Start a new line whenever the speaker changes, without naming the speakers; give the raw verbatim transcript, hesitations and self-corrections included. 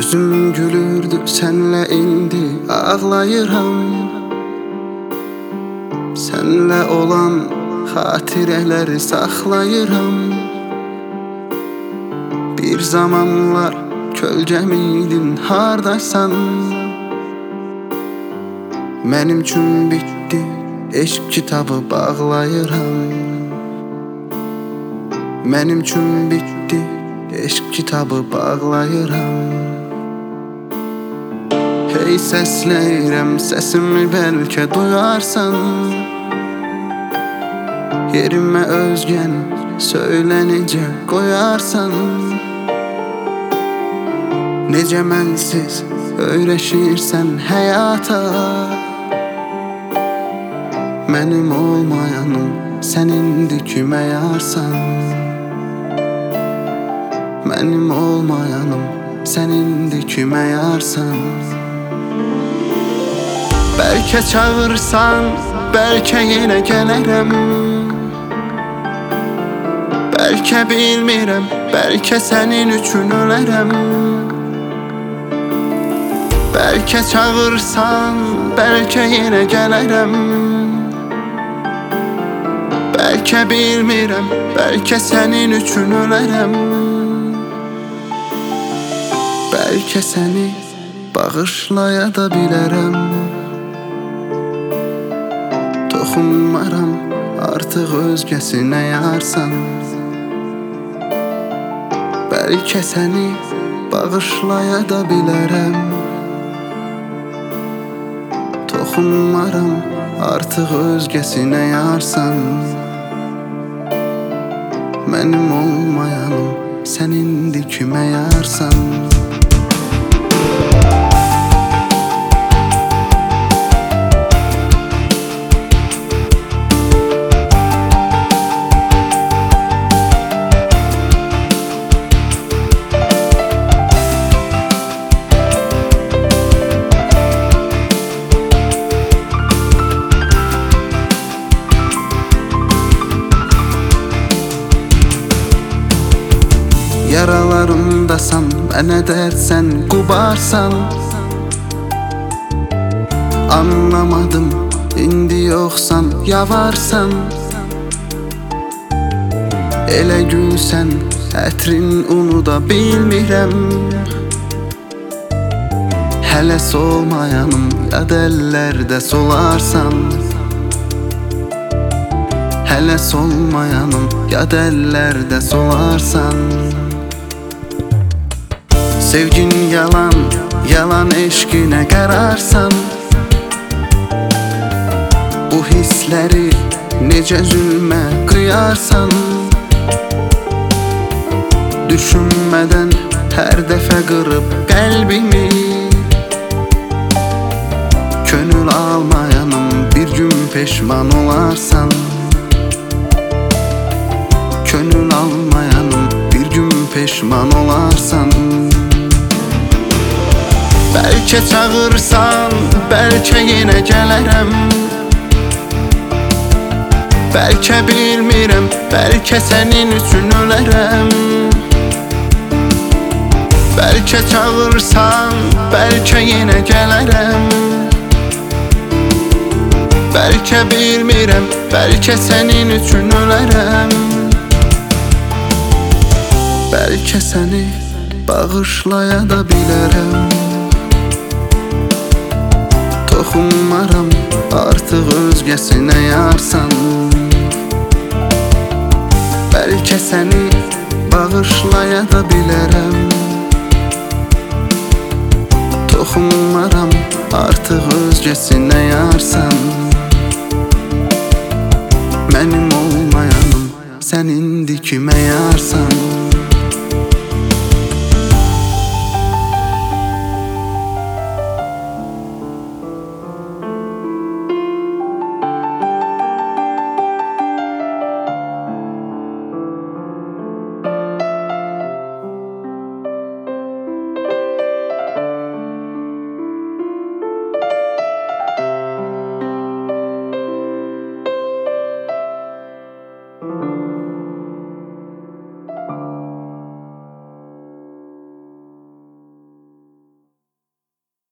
Yüzüm gülürdü senle indi ağlayıram. Senle olan hatireleri saklayıram. Bir zamanlar kölgemiydin hardasan. Mənim üçün bitdi eşq kitabı bağlayıram. Mənim üçün bitdi eşq kitabı bağlayıram. Hey səsləyirəm səsimi bəlkə duyarsan. Yerimə özgən söylə necə qoyarsan. Necə mənsiz öyrəşirsən həyata. Mənim olmayanım sən indi kimə yarsan. Mənim olmayanım sən indi kimə yarsan. Bəlkə çağırsan, bəlkə yenə gələrəm. Bəlkə bilmirəm, bəlkə sənin üçün ölərəm. Bəlkə çağırsan, bəlkə yenə gələrəm. Bəlkə bilmirəm, bəlkə sənin üçün ölərəm. Bəlkə səni bağışlaya da bilərəm. Toxunmaram artıq özgəsinə yarsan. Bəlkə səni bağışlaya da bilərəm. Toxunmaram artıq özgəsinə yarsan. Mənim olmayanım sən indi kimə yarsan. Yaralarımdasan, mənə dərsən, qubarsan. Anlamadım, indi yoxsan, yavarsan. Elə gülsən, ətrin unuda bilmirəm. Hələ solmayanım, yad əllərdə solarsan. Hələ solmayanım, yad əllərdə solarsan. Sevgin yalan, yalan eşqinə qərarsan. Bu hissləri necə zülmə qıyarsan. Düşünmədən hər dəfə qırıb qəlbimi. Könül almayanım bir gün peşman olarsan. Könül almayanım bir gün peşman olarsan. Bəlkə çağırsan, bəlkə yenə gələrəm. Bəlkə bilmirəm, bəlkə sənin üçün ölərəm. Bəlkə çağırsan, bəlkə yenə gələrəm. Bəlkə bilmirəm, bəlkə sənin üçün ölərəm. Bəlkə səni bağışlaya da bilərəm. Toxunmaram artıq özgəsinə yarsan. Bəlkə səni bağışlaya da bilərəm. Toxunmaram artıq özgəsinə yarsan. Mənim olmayanım sən indi kimə yarsan.
you